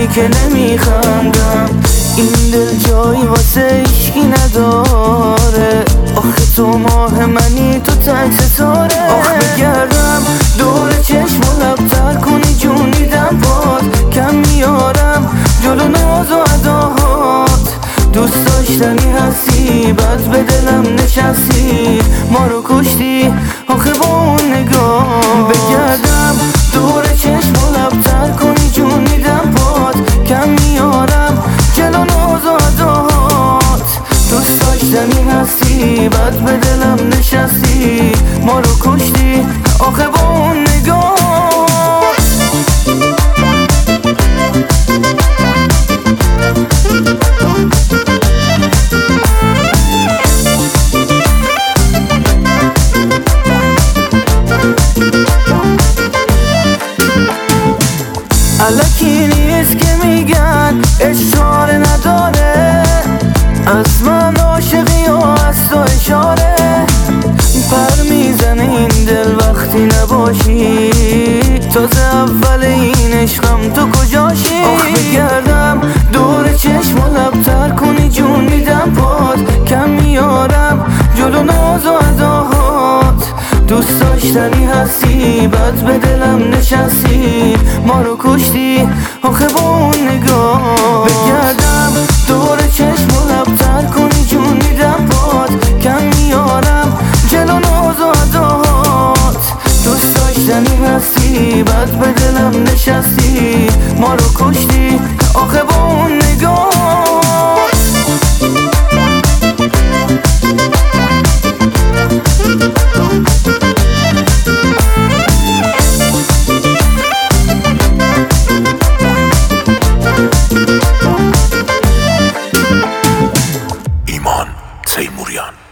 میدونی که نمیخندم، این دل جایی واسه عشقی نداره. آخه تو ماه منی، تو تک ستاره. آخه بگردم دور چشم و لبتر کنی جون میدم باد، کم میارم جلو ناز و اداهات. دوست داشتنی هستی، بد به دلم نشستی، ما رو کشتی آخه با اون نگاه. بگردم دور چشم و لبتر کنی جون میدم باد، کم میارم جلو ناز و اداهات. دوست داشتنی هستی، بد به دلم نشستی، ما رو کشتی آخه با اون نگاه. الکی نیست که میگن اشاره نداره، از من عاشقی و از تو اشاره. پر میزنه این دل وقتی نباشی، تازه اول این عشقم تو کجاشی. آخ بگردم دور چشم و لبتر کنی جون میدم پاد، کم میارم جلو ناز و اداهات. دوست داشتنی هستی، بد به دلم نشستی، ما رو کشتی آخه با اون نگاه. بگردم دور چشم و لبتر کنی جون میدم پاد، کم میارم جلو ناز و اداهات. دوست داشتنی هستی، بد به دلم نشستی، ما رو کشتی آخه با اون نگاه. ایمان تیموریان.